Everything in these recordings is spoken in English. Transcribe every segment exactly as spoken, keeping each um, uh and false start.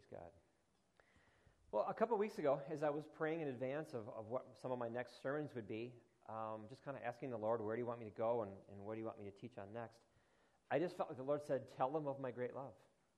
God. Well, a couple of weeks ago, as I was praying in advance of, of what some of my next sermons would be, um, just kind of asking the Lord, where do you want me to go and, and what do you want me to teach on next? I just felt like the Lord said, tell them of my great love.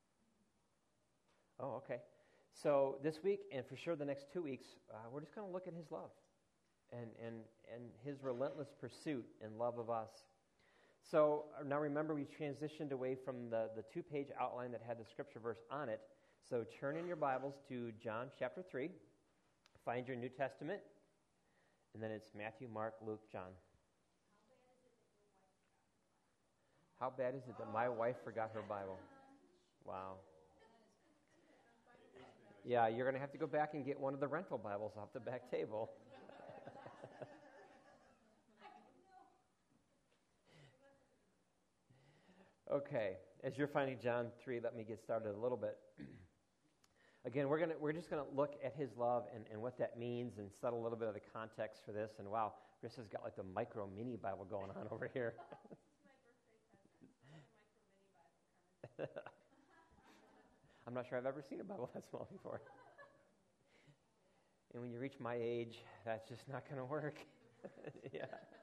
Oh, okay. So this week, and for sure the next two weeks, uh, we're just going to look at his love and, and, and his relentless pursuit and love of us. So now remember, we transitioned away from the, the two-page outline that had the scripture verse on it. So turn in your Bibles to John chapter three, find your New Testament, and then it's Matthew, Mark, Luke, John. How bad is it that my wife forgot her Bible? Wow. Yeah, you're going to have to go back and get one of the rental Bibles off the back table. Okay, as you're finding John three, let me get started a little bit. Again, we're gonna we're just gonna look at his love and, and what that means and set a little bit of the context for this. And wow, Chris has got like the micro mini Bible going on over here. This is my birthday present. It's a micro mini Bible. I'm not sure I've ever seen a Bible that small before. And when you reach my age, that's just not going to work. Yeah.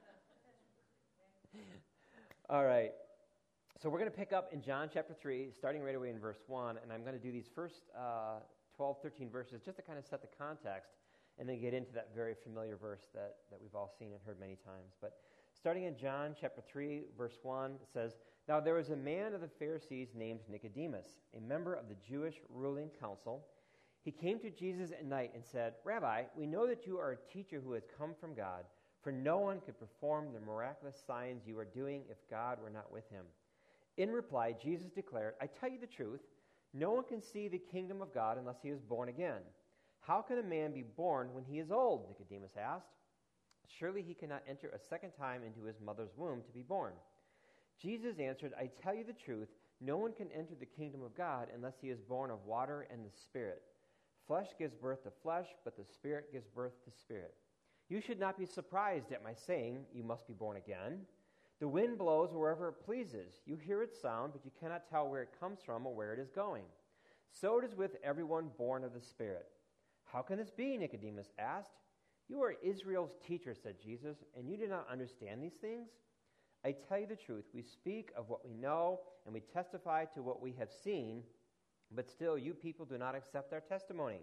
All right. So we're going to pick up in John chapter three, starting right away in verse one, and I'm going to do these first uh, twelve, thirteen verses just to kind of set the context and then get into that very familiar verse that, that we've all seen and heard many times. But starting in John chapter three, verse one, it says, "Now there was a man of the Pharisees named Nicodemus, a member of the Jewish ruling council. He came to Jesus at night and said, 'Rabbi, we know that you are a teacher who has come from God, for no one could perform the miraculous signs you are doing if God were not with him.' In reply, Jesus declared, 'I tell you the truth, no one can see the kingdom of God unless he is born again.' 'How can a man be born when he is old?' Nicodemus asked. 'Surely he cannot enter a second time into his mother's womb to be born.' Jesus answered, 'I tell you the truth, no one can enter the kingdom of God unless he is born of water and the Spirit. Flesh gives birth to flesh, but the Spirit gives birth to spirit. You should not be surprised at my saying, you must be born again. The wind blows wherever it pleases. You hear its sound, but you cannot tell where it comes from or where it is going. So it is with everyone born of the Spirit.' 'How can this be?' Nicodemus asked. 'You are Israel's teacher,' said Jesus, 'and you do not understand these things? I tell you the truth, we speak of what we know, and we testify to what we have seen, but still you people do not accept our testimony.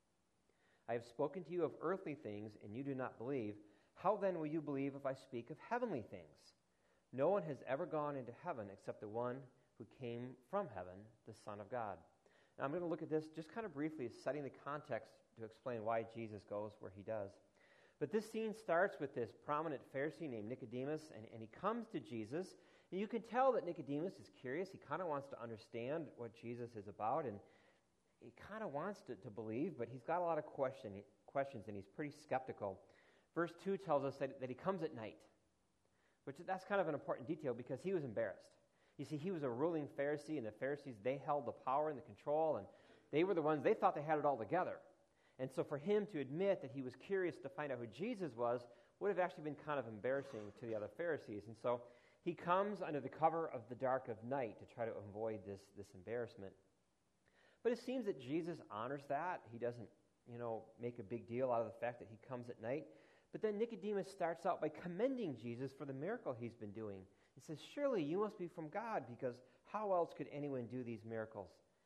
I have spoken to you of earthly things, and you do not believe. How then will you believe if I speak of heavenly things? No one has ever gone into heaven except the one who came from heaven, the Son of God.'" Now I'm going to look at this just kind of briefly, setting the context to explain why Jesus goes where he does. But this scene starts with this prominent Pharisee named Nicodemus, and, and he comes to Jesus, and you can tell that Nicodemus is curious. He kind of wants to understand what Jesus is about, and he kind of wants to, to believe, but he's got a lot of question, questions, and he's pretty skeptical. Verse two tells us that, that he comes at night, which that's kind of an important detail because he was embarrassed. You see, he was a ruling Pharisee, and the Pharisees, they held the power and the control, and they were the ones, they thought they had it all together. And so for him to admit that he was curious to find out who Jesus was would have actually been kind of embarrassing to the other Pharisees. And so he comes under the cover of the dark of night to try to avoid this, this embarrassment. But it seems that Jesus honors that. He doesn't, you know, make a big deal out of the fact that he comes at night. But then Nicodemus starts out by commending Jesus for the miracle he's been doing. He says, "Surely you must be from God, because how else could anyone do these miracles?"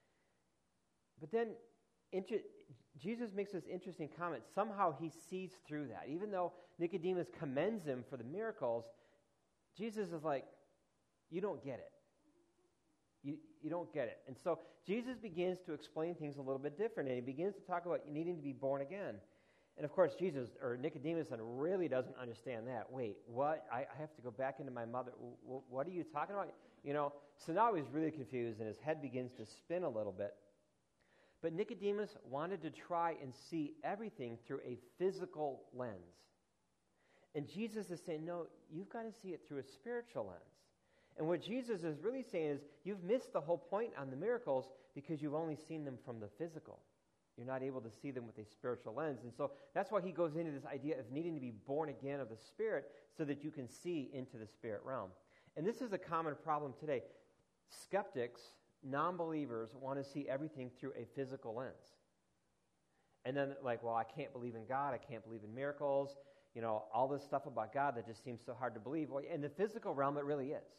But then inter- Jesus makes this interesting comment. Somehow he sees through that. Even though Nicodemus commends him for the miracles, Jesus is like, you don't get it. You, you don't get it. And so Jesus begins to explain things a little bit different, and he begins to talk about needing to be born again. And of course, Jesus, or Nicodemus, really doesn't understand that. Wait, what? I, I have to go back into my mother. W- what are you talking about? You know, so now he's really confused, and his head begins to spin a little bit. But Nicodemus wanted to try and see everything through a physical lens. And Jesus is saying, no, you've got to see it through a spiritual lens. And what Jesus is really saying is, you've missed the whole point on the miracles because you've only seen them from the physical. You're not able to see them with a spiritual lens. And so that's why he goes into this idea of needing to be born again of the Spirit so that you can see into the spirit realm. And this is a common problem today. Skeptics non-believers want to see everything through a physical lens. And then like, well, I can't believe in God, I can't believe in miracles, you know, all this stuff about God that just seems so hard to believe. Well, in the physical realm, it really is.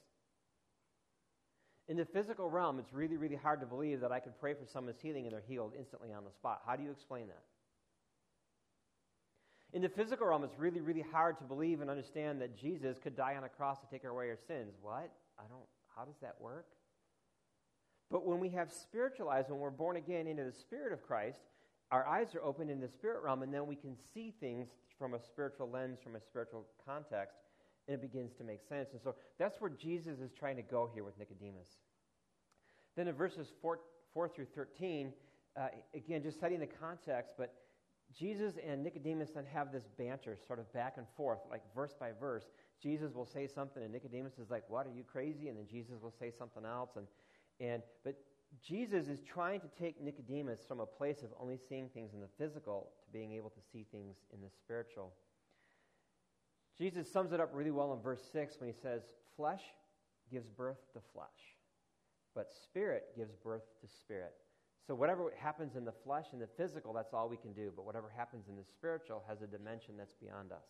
In the physical realm, it's really, really hard to believe that I could pray for someone's healing and they're healed instantly on the spot. How do you explain that? In the physical realm, it's really, really hard to believe and understand that Jesus could die on a cross to take away our sins. What? I don't, how does that work? But when we have spiritual eyes, when we're born again into the Spirit of Christ, our eyes are opened in the spirit realm, and then we can see things from a spiritual lens, from a spiritual context, and it begins to make sense. And so that's where Jesus is trying to go here with Nicodemus. Then in verses four, four through thirteen, uh, again, just setting the context, but Jesus and Nicodemus then have this banter sort of back and forth, like verse by verse. Jesus will say something, and Nicodemus is like, what, are you crazy? And then Jesus will say something else. And, and but Jesus is trying to take Nicodemus from a place of only seeing things in the physical to being able to see things in the spiritual. Jesus sums it up really well in verse six when he says, flesh gives birth to flesh, but spirit gives birth to spirit. So whatever happens in the flesh and the physical, that's all we can do. But whatever happens in the spiritual has a dimension that's beyond us.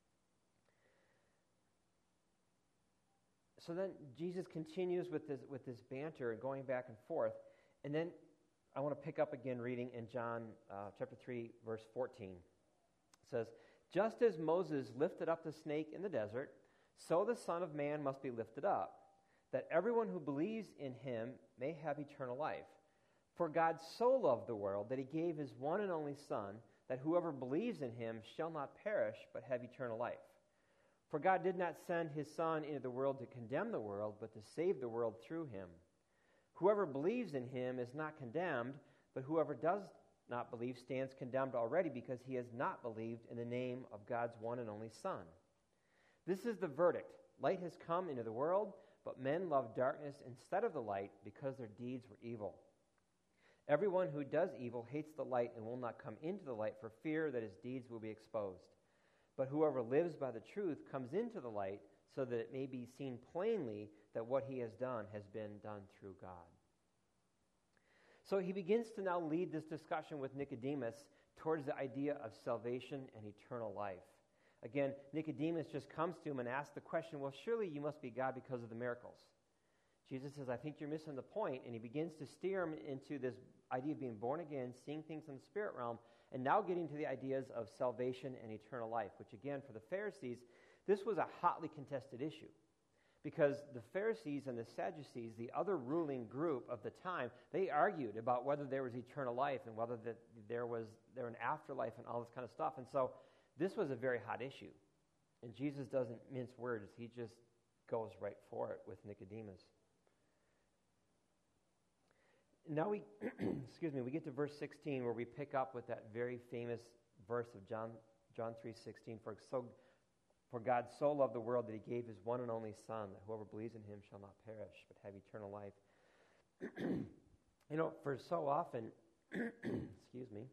So then Jesus continues with this with this banter and going back and forth. And then I want to pick up again reading in John uh, chapter three, verse fourteen. It says, just as Moses lifted up the snake in the desert, so the Son of Man must be lifted up, that everyone who believes in him may have eternal life. For God so loved the world that he gave his one and only Son, that whoever believes in him shall not perish but have eternal life. For God did not send his Son into the world to condemn the world, but to save the world through him. Whoever believes in him is not condemned, but whoever does not believe stands condemned already, because he has not believed in the name of God's one and only Son. This is the verdict. Light has come into the world, but men love darkness instead of the light, because their deeds were evil. Everyone who does evil hates the light and will not come into the light for fear that his deeds will be exposed. But whoever lives by the truth comes into the light, so that it may be seen plainly that what he has done has been done through God. So he begins to now lead this discussion with Nicodemus towards the idea of salvation and eternal life. Again, Nicodemus just comes to him and asks the question, well, surely you must be God because of the miracles. Jesus says, I think you're missing the point, and he begins to steer him into this idea of being born again, seeing things in the spirit realm, and now getting to the ideas of salvation and eternal life, which again, for the Pharisees, this was a hotly contested issue. Because the Pharisees and the Sadducees, the other ruling group of the time, they argued about whether there was eternal life and whether that there was there an afterlife and all this kind of stuff. And so this was a very hot issue. And Jesus doesn't mince words. He just goes right for it with Nicodemus. Now we, excuse me, we get to verse sixteen, where we pick up with that very famous verse of John John three sixteen. For so, for God so loved the world that he gave his one and only Son, that whoever believes in him shall not perish but have eternal life. You know, for so often, excuse me,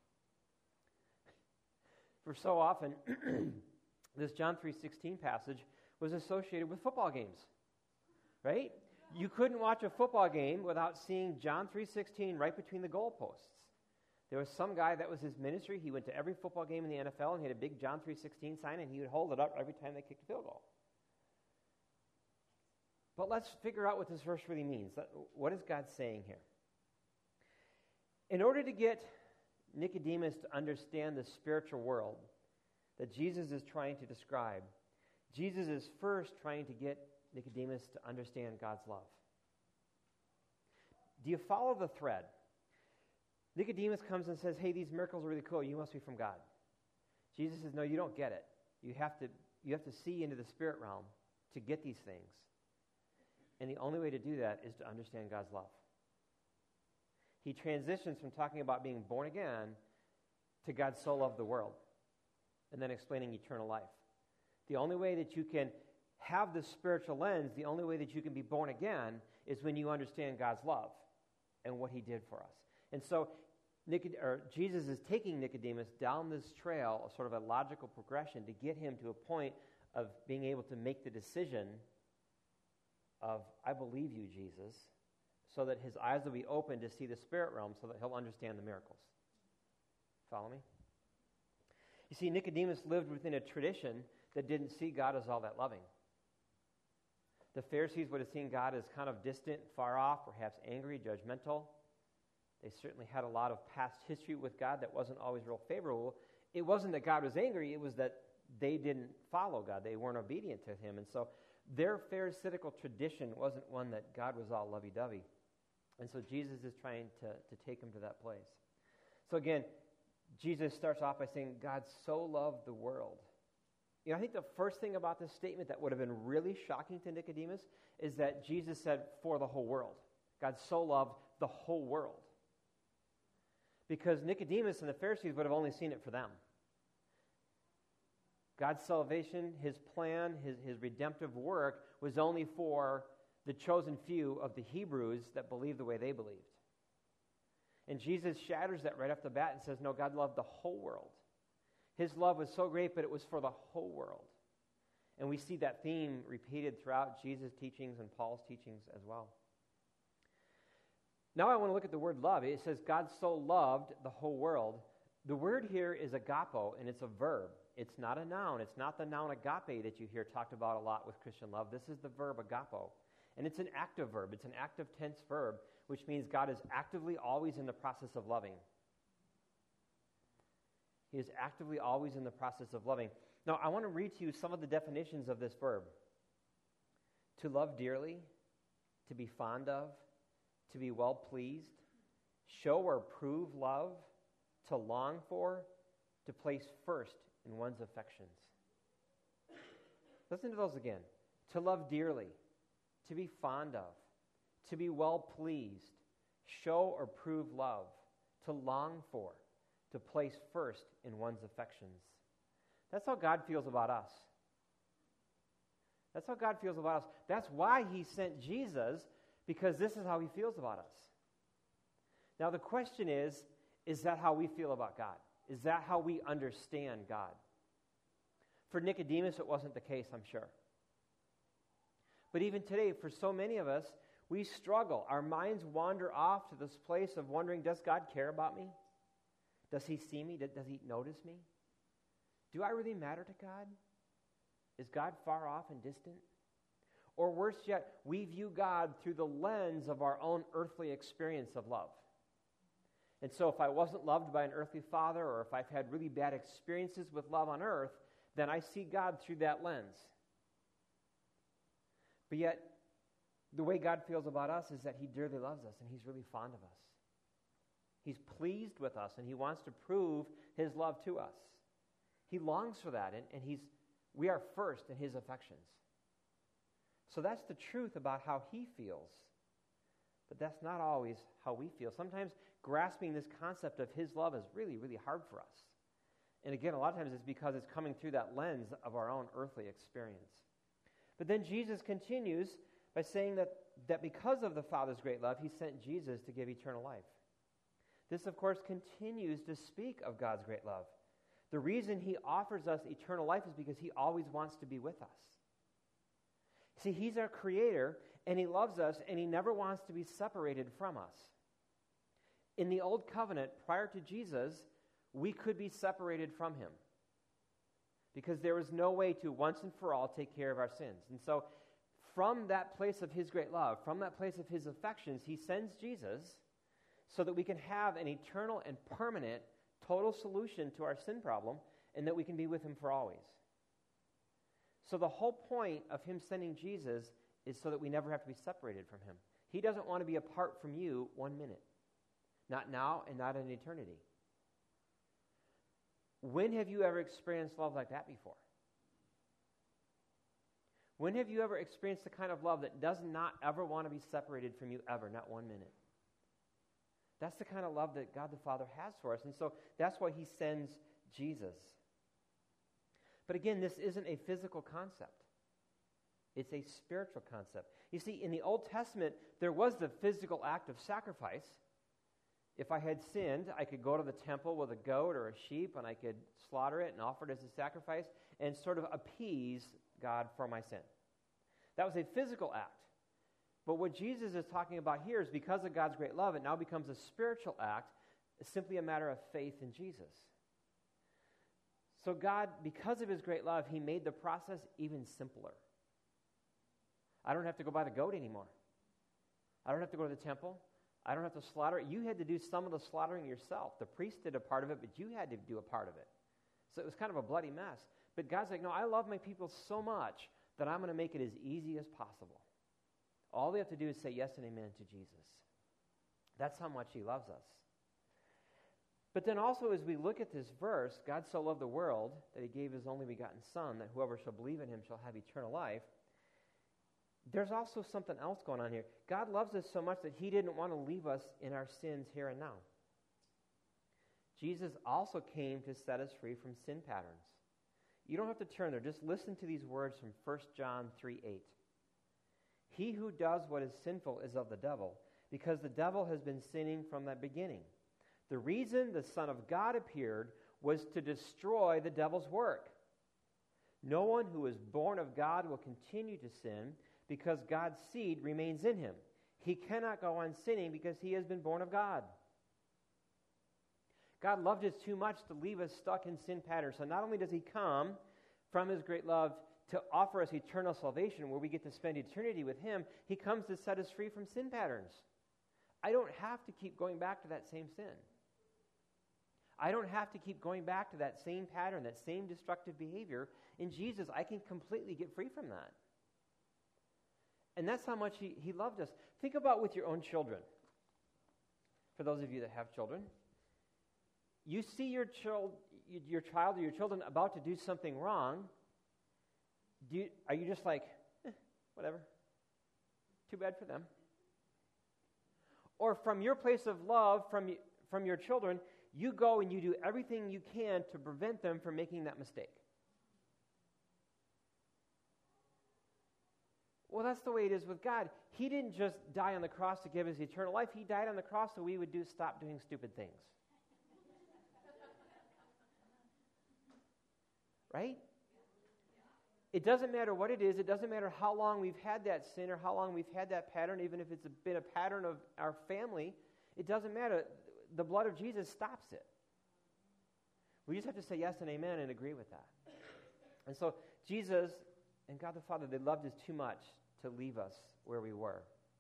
for so often, this John three sixteen passage was associated with football games, right? You couldn't watch a football game without seeing John three sixteen right between the goalposts. There was some guy, that was his ministry. He went to every football game in the N F L, and he had a big John three sixteen sign, and he would hold it up every time they kicked a field goal. But let's figure out what this verse really means. What is God saying here? In order to get Nicodemus to understand the spiritual world that Jesus is trying to describe, Jesus is first trying to get Nicodemus to understand God's love. Do you follow the thread? Nicodemus comes and says, hey, these miracles are really cool. You must be from God. Jesus says, no, you don't get it. You have to, you have to see into the spirit realm to get these things. And the only way to do that is to understand God's love. He transitions from talking about being born again to God so loved the world, and then explaining eternal life. The only way that you can have this spiritual lens, the only way that you can be born again is when you understand God's love and what he did for us. And so Nicod- or Jesus is taking Nicodemus down this trail, a sort of a logical progression, to get him to a point of being able to make the decision of, I believe you, Jesus, so that his eyes will be open to see the spirit realm so that he'll understand the miracles. Follow me? You see, Nicodemus lived within a tradition that didn't see God as all that loving. The Pharisees would have seen God as kind of distant, far off, perhaps angry, judgmental. They certainly had a lot of past history with God that wasn't always real favorable. It wasn't that God was angry, it was that they didn't follow God. They weren't obedient to him. And so their Pharisaical tradition wasn't one that God was all lovey-dovey. And so Jesus is trying to, to take him to that place. So again, Jesus starts off by saying, God so loved the world. You know, I think the first thing about this statement that would have been really shocking to Nicodemus is that Jesus said, for the whole world. God so loved the whole world. Because Nicodemus and the Pharisees would have only seen it for them. God's salvation, his plan, his, his redemptive work was only for the chosen few of the Hebrews that believed the way they believed. And Jesus shatters that right off the bat and says, no, God loved the whole world. His love was so great, but it was for the whole world. And we see that theme repeated throughout Jesus' teachings and Paul's teachings as well. Now I want to look at the word love. It says God so loved the whole world. The word here is agapo, and it's a verb. It's not a noun. It's not the noun agape that you hear talked about a lot with Christian love. This is the verb agapo. And it's an active verb. It's an active tense verb, which means God is actively always in the process of loving. He is actively always in the process of loving. Now, I want to read to you some of the definitions of this verb. To love dearly, to be fond of, to be well pleased, show or prove love, to long for, to place first in one's affections. Listen to those again. To love dearly, to be fond of, to be well pleased, show or prove love, to long for, to place first in one's affections. That's how God feels about us. That's how God feels about us. That's why he sent Jesus, because this is how he feels about us. Now the question is, is that how we feel about God? Is that how we understand God? For Nicodemus, it wasn't the case, I'm sure. But even today, for so many of us, we struggle. Our minds wander off to this place of wondering, does God care about me? Does he see me? Does he notice me? Do I really matter to God? Is God far off and distant? Or worse yet, we view God through the lens of our own earthly experience of love. And so if I wasn't loved by an earthly father, or if I've had really bad experiences with love on earth, then I see God through that lens. But yet, the way God feels about us is that he dearly loves us, and he's really fond of us. He's pleased with us, and he wants to prove his love to us. He longs for that, and, and he's we are first in his affections. So that's the truth about how he feels. But that's not always how we feel. Sometimes grasping this concept of his love is really, really hard for us. And again, a lot of times it's because it's coming through that lens of our own earthly experience. But then Jesus continues by saying that, that because of the Father's great love, he sent Jesus to give eternal life. This, of course, continues to speak of God's great love. The reason he offers us eternal life is because he always wants to be with us. See, he's our creator, and he loves us, and he never wants to be separated from us. In the Old Covenant, prior to Jesus, we could be separated from him because there was no way to once and for all take care of our sins. And so from that place of his great love, from that place of his affections, he sends Jesus so that we can have an eternal and permanent total solution to our sin problem, and that we can be with him for always. So the whole point of him sending Jesus is so that we never have to be separated from him. He doesn't want to be apart from you one minute. Not now and not in eternity. When have you ever experienced love like that before? When have you ever experienced the kind of love that does not ever want to be separated from you ever, not one minute? That's the kind of love that God the Father has for us. And so that's why he sends Jesus. But again, this isn't a physical concept. It's a spiritual concept. You see, in the Old Testament, there was the physical act of sacrifice. If I had sinned, I could go to the temple with a goat or a sheep, and I could slaughter it and offer it as a sacrifice and sort of appease God for my sin. That was a physical act. But what Jesus is talking about here is because of God's great love, it now becomes a spiritual act. It's simply a matter of faith in Jesus. So God, because of his great love, he made the process even simpler. I don't have to go buy the goat anymore. I don't have to go to the temple. I don't have to slaughter it. You had to do some of the slaughtering yourself. The priest did a part of it, but you had to do a part of it. So it was kind of a bloody mess. But God's like, no, I love my people so much that I'm going to make it as easy as possible. All they have to do is say yes and amen to Jesus. That's how much he loves us. But then also as we look at this verse, God so loved the world that he gave his only begotten Son, that whoever shall believe in him shall have eternal life. There's also something else going on here. God loves us so much that he didn't want to leave us in our sins here and now. Jesus also came to set us free from sin patterns. You don't have to turn there. Just listen to these words from First John three eight. He who does what is sinful is of the devil, because the devil has been sinning from the beginning. The reason the Son of God appeared was to destroy the devil's work. No one who is born of God will continue to sin, because God's seed remains in him. He cannot go on sinning because he has been born of God. God loved us too much to leave us stuck in sin patterns. So not only does he come from his great love to offer us eternal salvation where we get to spend eternity with him, he comes to set us free from sin patterns. I don't have to keep going back to that same sin. I don't have to keep going back to that same pattern, that same destructive behavior. In Jesus, I can completely get free from that. And that's how much he, he loved us. Think about with your own children. For those of you that have children, you see your child, your child or your children about to do something wrong. Do you, are you just like, eh, whatever, too bad for them? Or from your place of love, from from your children, you go and you do everything you can to prevent them from making that mistake. Well, that's the way it is with God. He didn't just die on the cross to give us eternal life. He died on the cross so we would do stop doing stupid things. Right? It doesn't matter what it is. It doesn't matter how long we've had that sin or how long we've had that pattern, even if it's been a pattern of our family. It doesn't matter. The blood of Jesus stops it. We just have to say yes and amen and agree with that. And so Jesus and God the Father, they loved us too much to leave us where we were.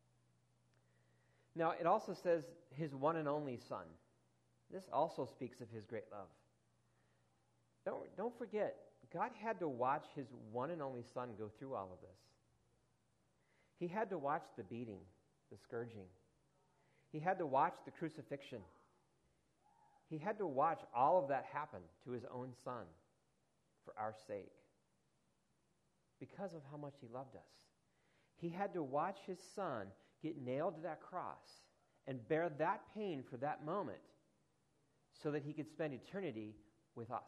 Now, it also says his one and only Son. This also speaks of his great love. Don't, don't forget, God had to watch his one and only Son go through all of this. He had to watch the beating, the scourging. He had to watch the crucifixion. He had to watch all of that happen to his own Son for our sake because of how much he loved us. He had to watch his Son get nailed to that cross and bear that pain for that moment so that he could spend eternity with us.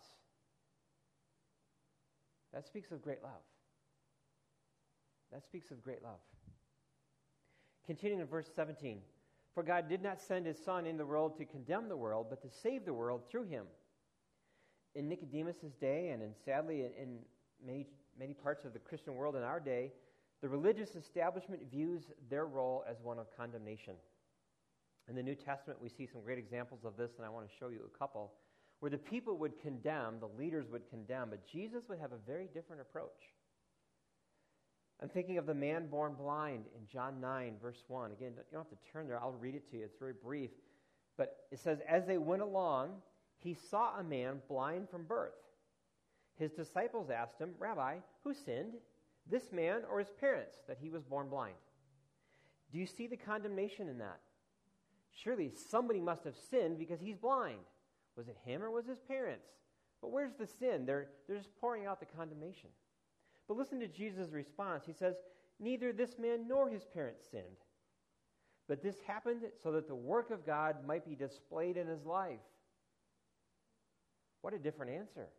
That speaks of great love. That speaks of great love. Continuing in verse seventeen. For God did not send his Son in the world to condemn the world, but to save the world through him. In Nicodemus' day, and in, sadly in, in many, many parts of the Christian world in our day, the religious establishment views their role as one of condemnation. In the New Testament, we see some great examples of this, and I want to show you a couple, where the people would condemn, the leaders would condemn, but Jesus would have a very different approach. I'm thinking of the man born blind in John nine, verse one. Again, you don't have to turn there. I'll read it to you. It's very brief. But it says, as they went along, he saw a man blind from birth. His disciples asked him, Rabbi, who sinned, this man or his parents, that he was born blind? Do you see the condemnation in that? Surely somebody must have sinned because he's blind. Was it him or was his parents? But where's the sin? They're, they're just pouring out the condemnation. But listen to Jesus' response. He says, neither this man nor his parents sinned. But this happened so that the work of God might be displayed in his life. What a different answer.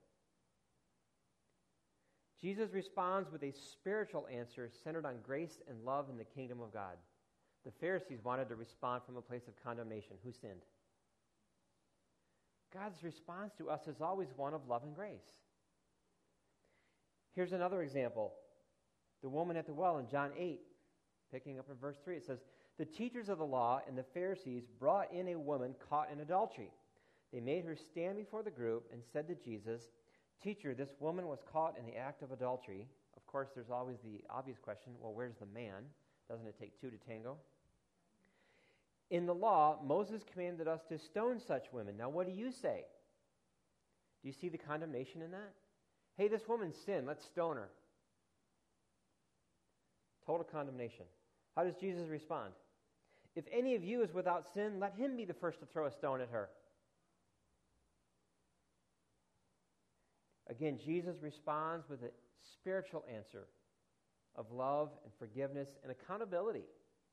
Jesus responds with a spiritual answer centered on grace and love in the kingdom of God. The Pharisees wanted to respond from a place of condemnation. Who sinned? God's response to us is always one of love and grace. Here's another example. The woman at the well in John eight. Picking up in verse three, it says, "The teachers of the law and the Pharisees brought in a woman caught in adultery. They made her stand before the group and said to Jesus, 'Teacher, this woman was caught in the act of adultery.'" Of course, there's always the obvious question, well, where's the man? Doesn't it take two to tango? "In the law, Moses commanded us to stone such women. Now, what do you say?" Do you see the condemnation in that? Hey, this woman sinned. Let's stone her. Total condemnation. How does Jesus respond? "If any of you is without sin, let him be the first to throw a stone at her." Again, Jesus responds with a spiritual answer of love and forgiveness and accountability.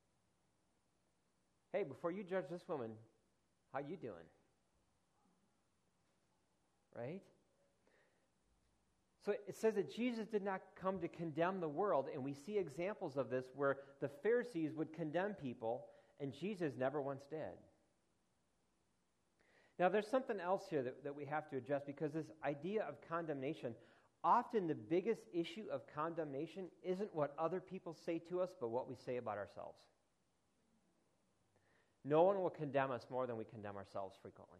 Hey, before you judge this woman, how you doing? Right? So it says that Jesus did not come to condemn the world, and we see examples of this where the Pharisees would condemn people, and Jesus never once did. Now, there's something else here that, that we have to address, because this idea of condemnation, often the biggest issue of condemnation isn't what other people say to us, but what we say about ourselves. No one will condemn us more than we condemn ourselves frequently.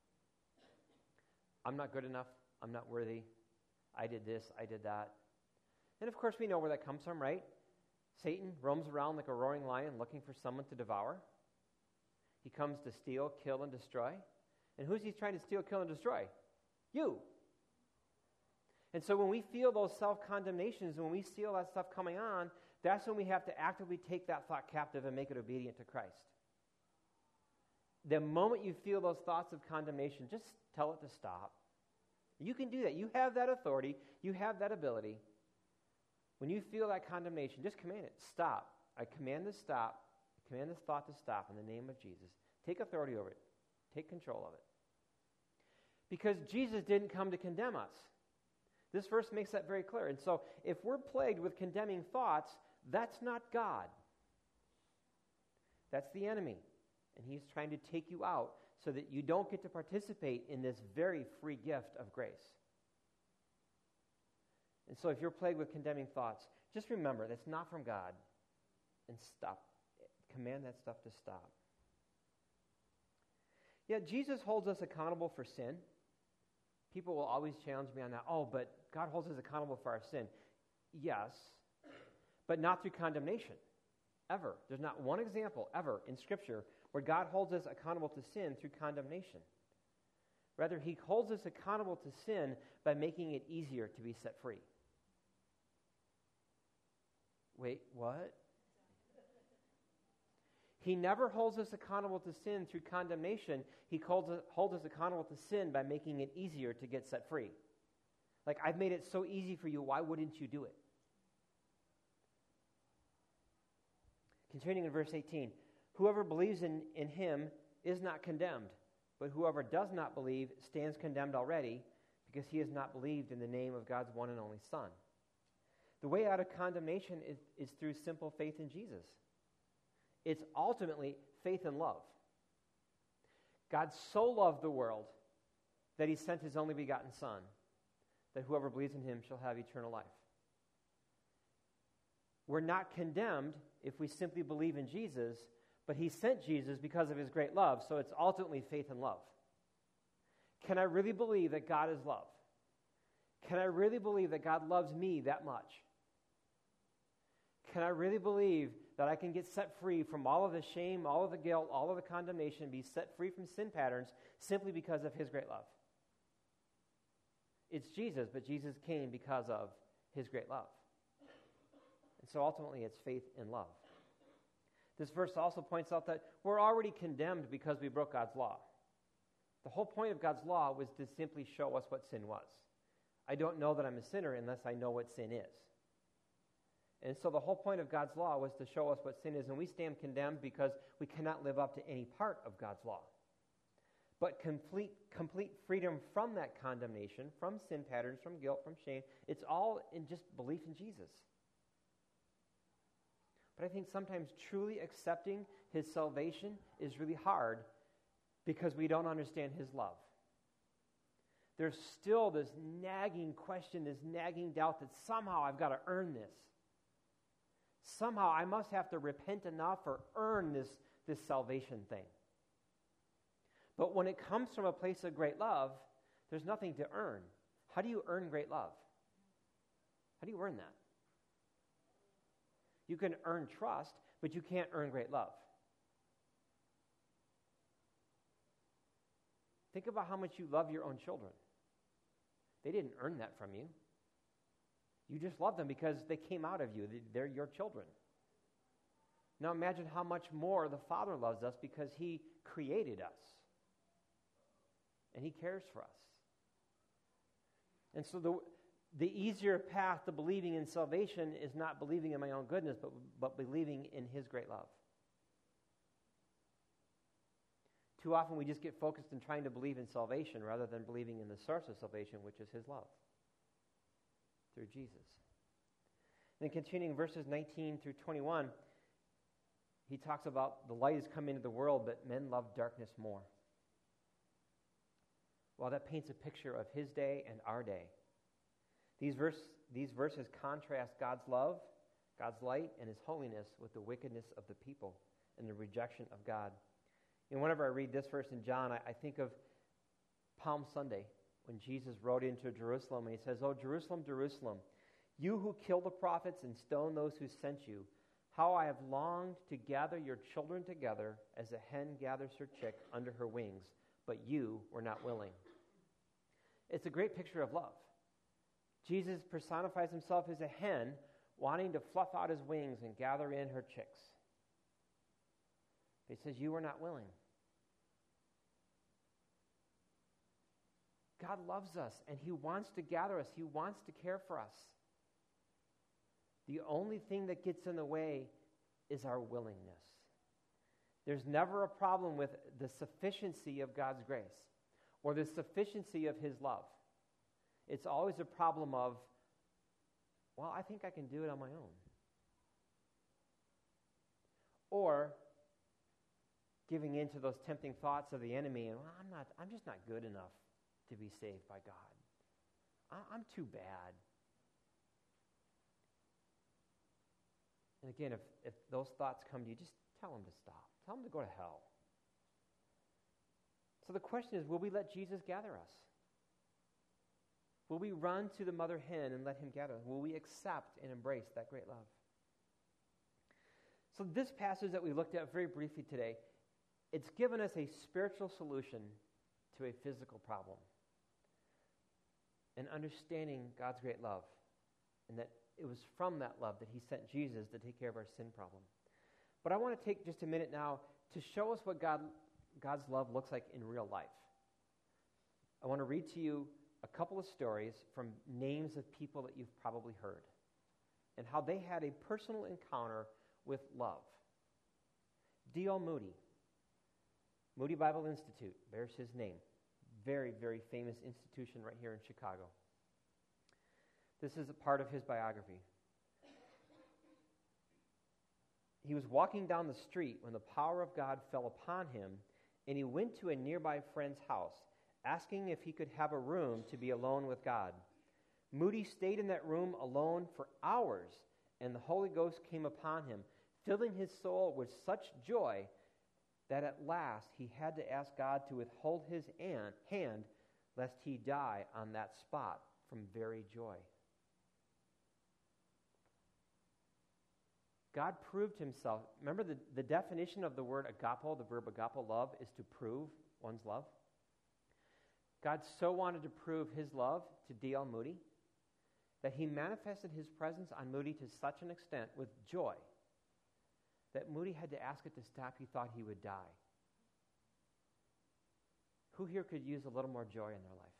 I'm not good enough. I'm not worthy. I did this. I did that. And of course, we know where that comes from, right? Satan roams around like a roaring lion looking for someone to devour. He comes to steal, kill, and destroy. And who's he trying to steal, kill, and destroy? You. And so when we feel those self-condemnations, when we feel that stuff coming on, that's when we have to actively take that thought captive and make it obedient to Christ. The moment you feel those thoughts of condemnation, just tell it to stop. You can do that. You have that authority. You have that ability. When you feel that condemnation, just command it. Stop. I command this stop. I command this thought to stop in the name of Jesus. Take authority over it. Take control of it. Because Jesus didn't come to condemn us. This verse makes that very clear. And so if we're plagued with condemning thoughts, that's not God. That's the enemy. And he's trying to take you out so that you don't get to participate in this very free gift of grace. And so if you're plagued with condemning thoughts, just remember that's not from God, and stop. Command that stuff to stop. Yeah, Jesus holds us accountable for sin. People will always challenge me on that. Oh, but God holds us accountable for our sin. Yes, but not through condemnation. Ever. There's not one example ever in Scripture where God holds us accountable to sin through condemnation. Rather, he holds us accountable to sin by making it easier to be set free. Wait, what? He never holds us accountable to sin through condemnation. He holds us, holds us accountable to sin by making it easier to get set free. Like, I've made it so easy for you, why wouldn't you do it? Continuing in verse eighteen, whoever believes in, in him is not condemned, but whoever does not believe stands condemned already, because he has not believed in the name of God's one and only Son. The way out of condemnation is, is through simple faith in Jesus. It's ultimately faith and love. God so loved the world that he sent his only begotten Son, that whoever believes in him shall have eternal life. We're not condemned if we simply believe in Jesus, but he sent Jesus because of his great love, so it's ultimately faith and love. Can I really believe that God is love? Can I really believe that God loves me that much? Can I really believe that I can get set free from all of the shame, all of the guilt, all of the condemnation, be set free from sin patterns simply because of his great love? It's Jesus, but Jesus came because of his great love. And so ultimately it's faith in love. This verse also points out that we're already condemned because we broke God's law. The whole point of God's law was to simply show us what sin was. I don't know that I'm a sinner unless I know what sin is. And so the whole point of God's law was to show us what sin is, and we stand condemned because we cannot live up to any part of God's law. But complete, complete freedom from that condemnation, from sin patterns, from guilt, from shame, it's all in just belief in Jesus. But I think sometimes truly accepting his salvation is really hard because we don't understand his love. There's still this nagging question, this nagging doubt that somehow I've got to earn this. Somehow I must have to repent enough or earn this, this salvation thing. But when it comes from a place of great love, there's nothing to earn. How do you earn great love? How do you earn that? You can earn trust, but you can't earn great love. Think about how much you love your own children. They didn't earn that from you. You just love them because they came out of you. They're your children. Now imagine how much more the Father loves us because He created us. And He cares for us. And so the, the easier path to believing in salvation is not believing in my own goodness, but, but believing in His great love. Too often we just get focused in trying to believe in salvation rather than believing in the source of salvation, which is His love through Jesus. Then continuing verses nineteen through twenty-one, he talks about the light has come into the world, but men love darkness more. Well, that paints a picture of his day and our day. These, verse, these verses contrast God's love, God's light, and His holiness with the wickedness of the people and the rejection of God. And whenever I read this verse in John, I, I think of Palm Sunday, when Jesus rode into Jerusalem, and He says, "Oh, Jerusalem, Jerusalem, you who kill the prophets and stone those who sent you, how I have longed to gather your children together as a hen gathers her chick under her wings, but you were not willing." It's a great picture of love. Jesus personifies Himself as a hen wanting to fluff out His wings and gather in her chicks. He says, you were not willing. God loves us, and He wants to gather us. He wants to care for us. The only thing that gets in the way is our willingness. There's never a problem with the sufficiency of God's grace or the sufficiency of His love. It's always a problem of, well, I think I can do it on my own. Or giving in to those tempting thoughts of the enemy, and well, I'm not, I'm just not good enough to be saved by God. I, I'm too bad. And again, if, if those thoughts come to you, just tell them to stop. Tell them to go to hell. So the question is, will we let Jesus gather us? Will we run to the mother hen and let Him gather us? Will we accept and embrace that great love? So this passage that we looked at very briefly today, it's given us a spiritual solution to a physical problem. And understanding God's great love. And that it was from that love that He sent Jesus to take care of our sin problem. But I want to take just a minute now to show us what God, God's love looks like in real life. I want to read to you a couple of stories from names of people that you've probably heard and how they had a personal encounter with love. D L Moody. Moody Bible Institute bears his name. Very, very famous institution right here in Chicago. This is a part of his biography. He was walking down the street when the power of God fell upon him, and he went to a nearby friend's house, asking if he could have a room to be alone with God. Moody stayed in that room alone for hours, and the Holy Ghost came upon him, filling his soul with such joy that at last he had to ask God to withhold his hand lest he die on that spot from very joy. God proved Himself. Remember the, the definition of the word agapo, the verb agapo, love, is to prove one's love. God so wanted to prove His love to D L Moody that He manifested His presence on Moody to such an extent with joy that Moody had to ask it to stop. He thought he would die. Who here could use a little more joy in their life?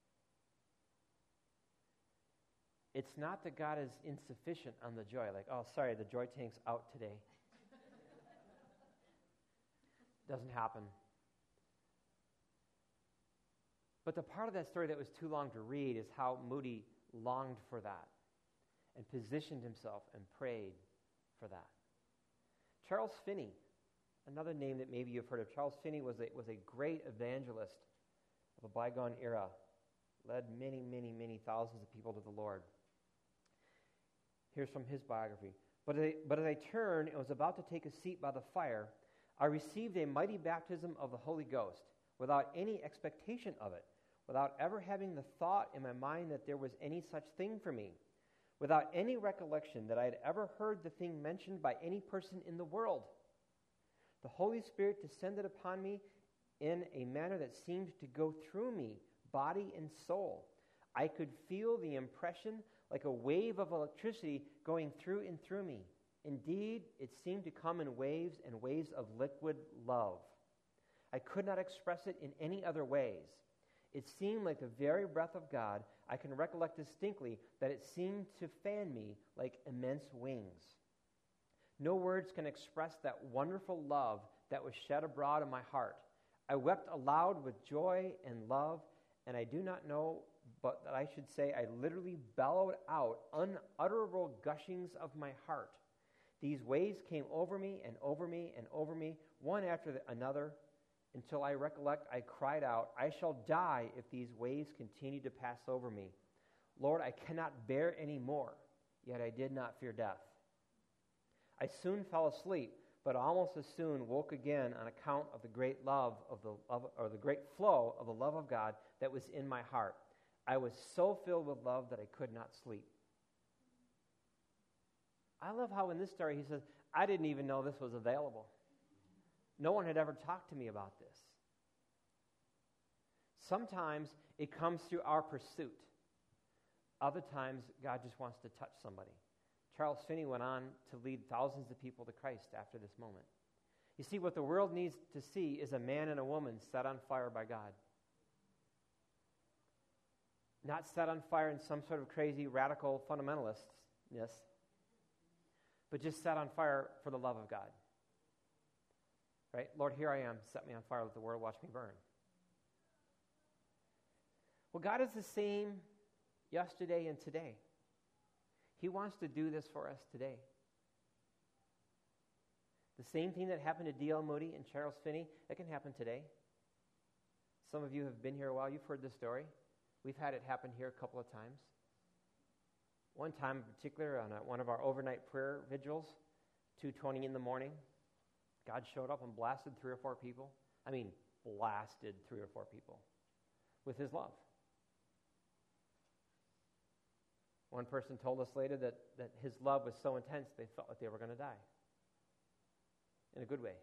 It's not that God is insufficient on the joy, like, oh, sorry, the joy tank's out today. Doesn't happen. But the part of that story that was too long to read is how Moody longed for that and positioned himself and prayed for that. Charles Finney, another name that maybe you've heard of. Charles Finney was a, was a great evangelist of a bygone era, led many, many, many thousands of people to the Lord. Here's from his biography. But as, I, but as I turned and was about to take a seat by the fire, I received a mighty baptism of the Holy Ghost, without any expectation of it, without ever having the thought in my mind that there was any such thing for me, without any recollection that I had ever heard the thing mentioned by any person in the world. The Holy Spirit descended upon me in a manner that seemed to go through me, body and soul. I could feel the impression like a wave of electricity going through and through me. Indeed, it seemed to come in waves and waves of liquid love. I could not express it in any other ways. It seemed like the very breath of God. I can recollect distinctly that it seemed to fan me like immense wings. No words can express that wonderful love that was shed abroad in my heart. I wept aloud with joy and love, and I do not know, but that I should say I literally bellowed out unutterable gushings of my heart. These waves came over me and over me and over me, one after the, another, until I recollect I cried out, I shall die if these waves continue to pass over me. Lord, I cannot bear any more, yet I did not fear death. I soon fell asleep, but almost as soon woke again on account of the great love of the of, or the great flow of the love of God that was in my heart. I was so filled with love that I could not sleep. I love how in this story he says, I didn't even know this was available. No one had ever talked to me about this. Sometimes it comes through our pursuit. Other times, God just wants to touch somebody. Charles Finney went on to lead thousands of people to Christ after this moment. You see, what the world needs to see is a man and a woman set on fire by God. Not set on fire in some sort of crazy, radical fundamentalistness, but just set on fire for the love of God. Right? Lord, here I am. Set me on fire. Let the world watch me burn. Well, God is the same yesterday and today. He wants to do this for us today. The same thing that happened to D L Moody and Charles Finney, it can happen today. Some of you have been here a while. You've heard this story. We've had it happen here a couple of times. One time in particular, on a, one of our overnight prayer vigils, two twenty in the morning, God showed up and blasted three or four people. I mean, blasted three or four people with his love. One person told us later that, that his love was so intense they felt like they were going to die. In a good way.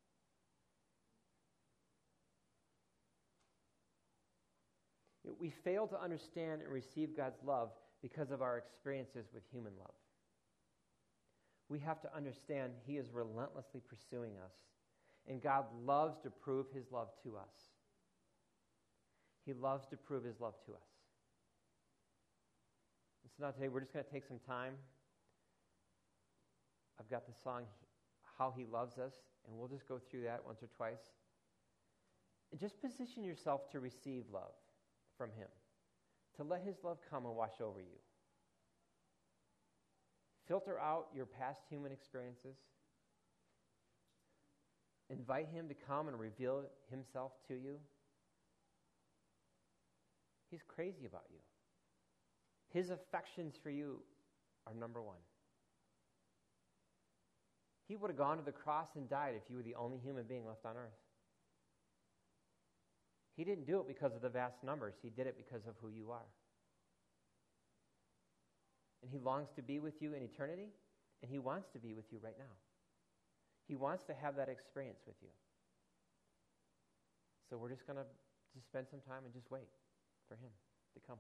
We fail to understand and receive God's love because of our experiences with human love. We have to understand he is relentlessly pursuing us, and God loves to prove his love to us. He loves to prove his love to us. And so now today we're just going to take some time. I've got the song, How He Loves Us, and we'll just go through that once or twice. And just position yourself to receive love from him, to let his love come and wash over you. Filter out your past human experiences. Invite him to come and reveal himself to you. He's crazy about you. His affections for you are number one. He would have gone to the cross and died if you were the only human being left on earth. He didn't do it because of the vast numbers. He did it because of who you are. And he longs to be with you in eternity, and he wants to be with you right now. He wants to have that experience with you. So we're just going to just spend some time and just wait for him to come.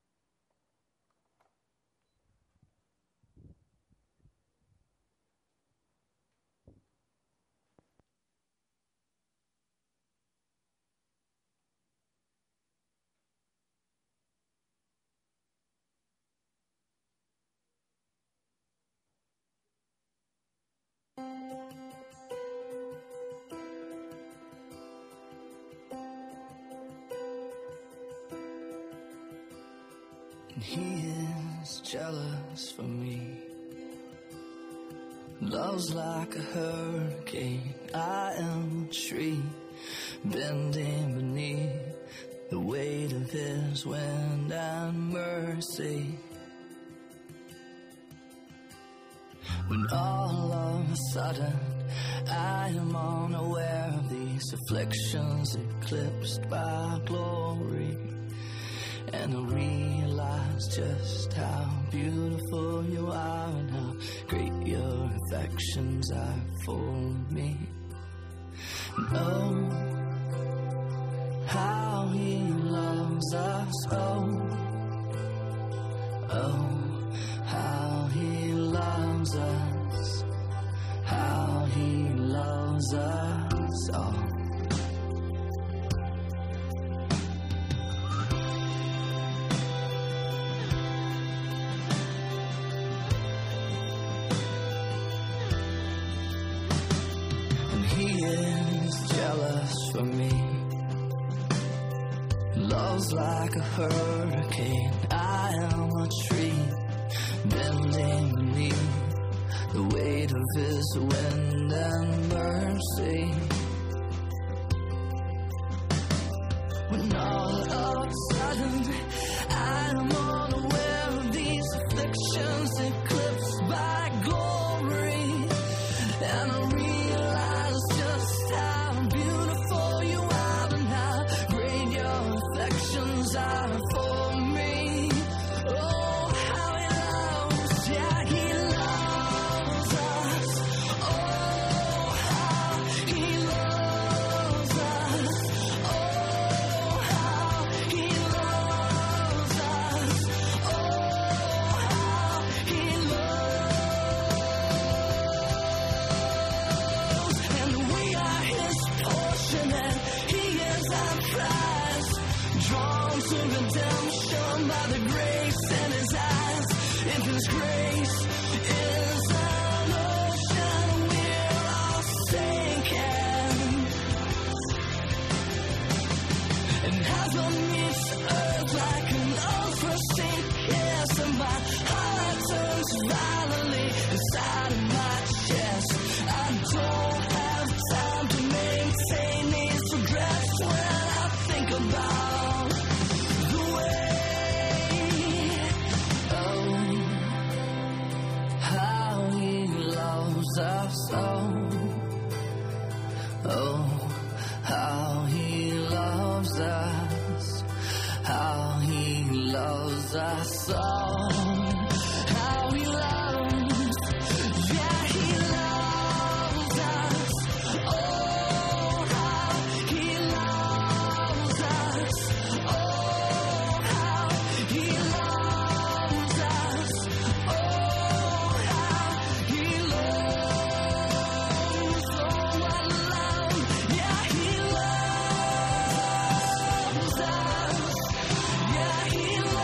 He is jealous for me. Love's like a hurricane. I am a tree bending beneath the weight of his wind and mercy. When all of a sudden I am unaware of these afflictions eclipsed by glory, and I realize just how beautiful you are and how great your affections are for me. And oh, how he loves us, oh, oh, how he loves us, how he loves us, oh. And he is jealous for me, love's like a hurricane, I am a tree bending beneath the weight of his wind and mercy. When all of a sudden I am unaware of these afflictions eclipsed by glory, and I realize just how beautiful you are and how great your affections are for me. Oh, how he loves, yeah, he loves us. Oh, how he loves us. Oh, how he loves us. Oh, how he loves. And we are his portion, and he is our prize, drawn to redemption by the grace in his eyes. If his grace is an ocean, we're all sinking. And heaven meets earth like an unforeseen kiss, and my heart turns violently inside of my chest. I don't have time to maintain these regrets when I think about the way, oh, how he loves us, oh, oh, how he loves us, how he loves us, oh, how he loves, yeah, he loves us, oh, how he loves us, oh, how he loves us, oh, how he loves, oh, what love, yeah, he loves us, yeah, he loves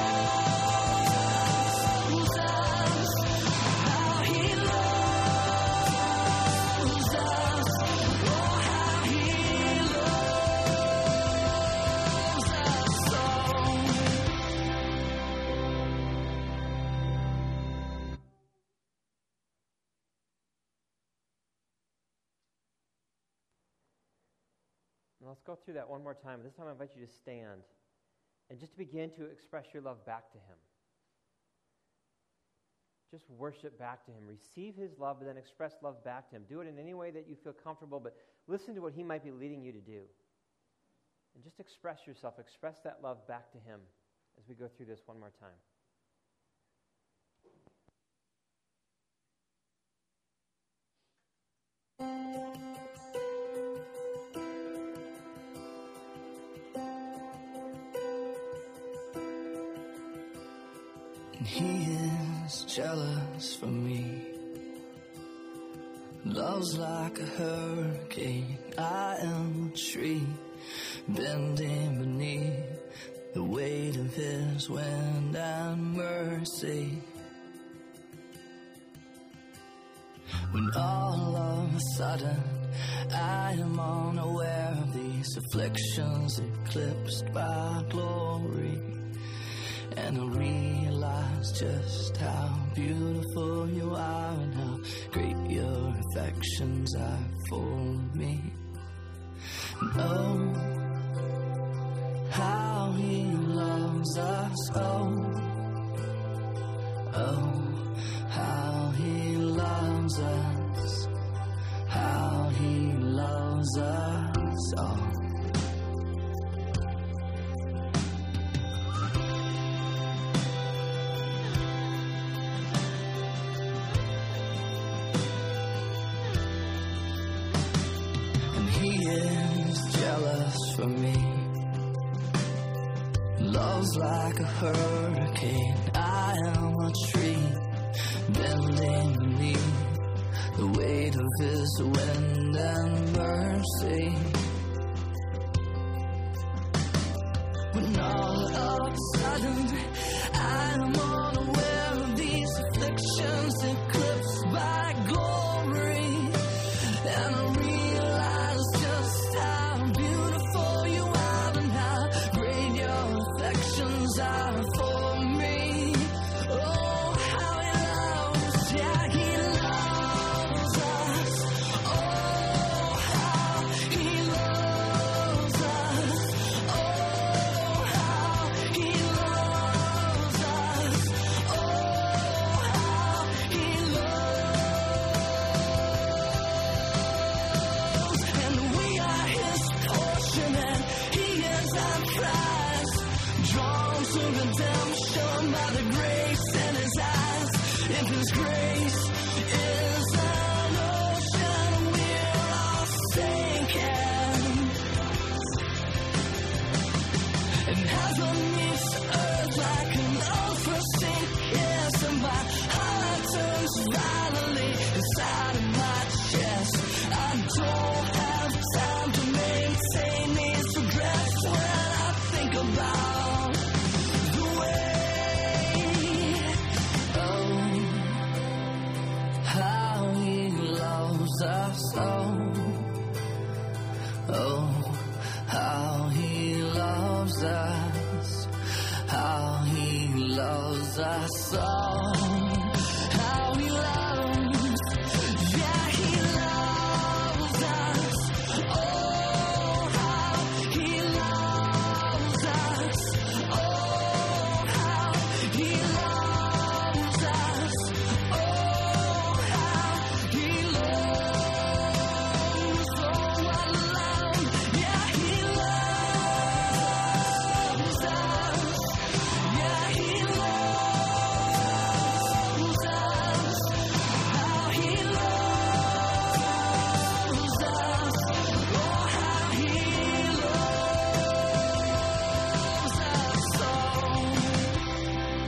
us, how he loves us, oh, how he loves us, oh. Now let's go through that one more time. This time I invite you to stand and just to begin to express your love back to him. Just worship back to him. Receive his love, but then express love back to him. Do it in any way that you feel comfortable, but listen to what he might be leading you to do. And just express yourself. Express that love back to him as we go through this one more time. And he is jealous for me, love's like a hurricane, I am a tree bending beneath the weight of his wind and mercy. When all of a sudden I am unaware of these afflictions eclipsed by glory, and I realize just how beautiful you are and how great your affections are for me. And oh, how he loves us, oh, oh, how he loves loves us all. And he is jealous for me. Love's like a hurricane. I am a tree bending beneath the weight of his wind and mercy. When all of a sudden I am unaware of these afflictions eclipsed by glory, and I realize just how beautiful you are and how great your affections are for me. Oh, how he loves, yeah, he loves us. Oh, how he loves us. Oh, how he loves us. Oh, how he loves. And we are his portion, and he is our prize. Drawn to redemption by the grace in his eyes. If his grace is an ocean, we're all sinking. And heaven meets earth like an unforeseen kiss, and my heart turns violently inside of my chest. I don't have time to maintain these regrets when I think about the way, oh, how he loves us, oh, oh, how he loves us, how he loves us all, how he loves, yeah, he loves us, oh, how he loves us, oh, how he loves us, oh, how he loves, oh, what love, yeah, he loves us, yeah, he loves us, how he loves us, oh, how he loves us all.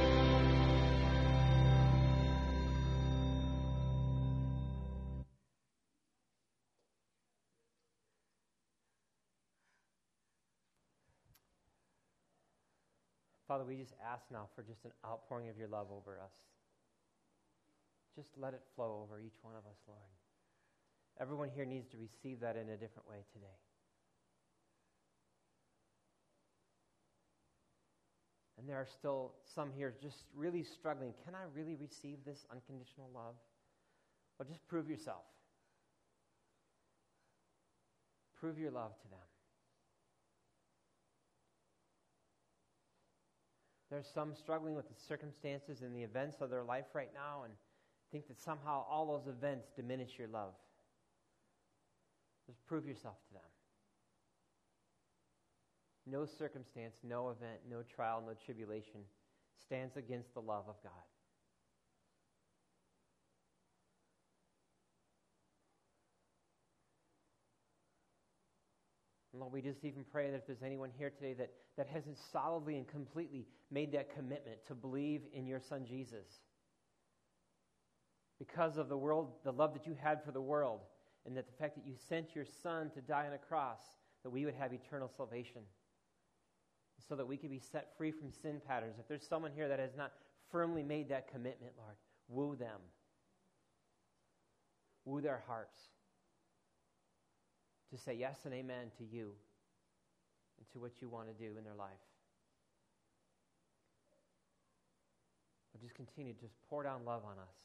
Father, we just ask now for just an outpouring of your love over us. Just let it flow over each one of us, Lord. Everyone here needs to receive that in a different way today. And there are still some here just really struggling. Can I really receive this unconditional love? Well, just prove yourself. Prove your love to them. There's some struggling with the circumstances and the events of their life right now and think that somehow all those events diminish your love. Just prove yourself to them. No circumstance, no event, no trial, no tribulation stands against the love of God. And Lord, we just even pray that if there's anyone here today that, that hasn't solidly and completely made that commitment to believe in your Son Jesus, because of the world, the love that you had for the world, and that the fact that you sent your Son to die on a cross, that we would have eternal salvation, so that we could be set free from sin patterns. If there's someone here that has not firmly made that commitment, Lord, woo them. Woo their hearts to say yes and amen to you and to what you want to do in their life. But just continue to just pour down love on us.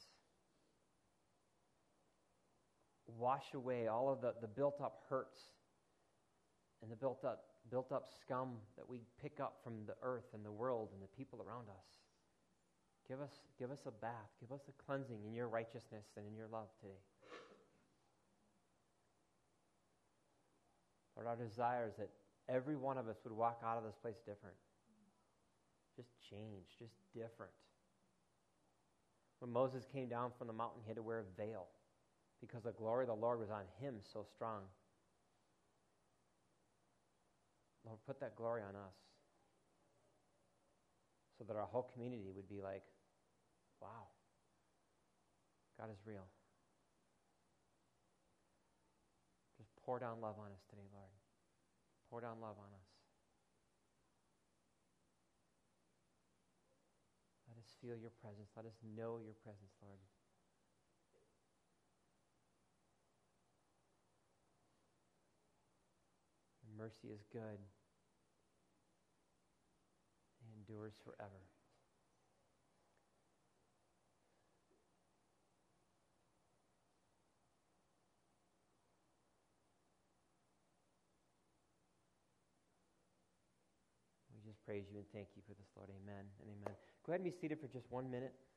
Wash away all of the, the built-up hurts and the built-up built-up scum that we pick up from the earth and the world and the people around us. Give us, give us a bath. Give us a cleansing in your righteousness and in your love today. Lord, our desire is that every one of us would walk out of this place different. Just changed, just different. When Moses came down from the mountain, he had to wear a veil because the glory of the Lord was on him so strong. Lord, put that glory on us so that our whole community would be like, wow, God is real. Just pour down love on us today, Lord. Pour down love on us. Let us feel your presence. Let us know your presence, Lord. Your mercy is good. It endures forever. We just praise you and thank you for this, Lord. Amen and amen. Go ahead and be seated for just one minute.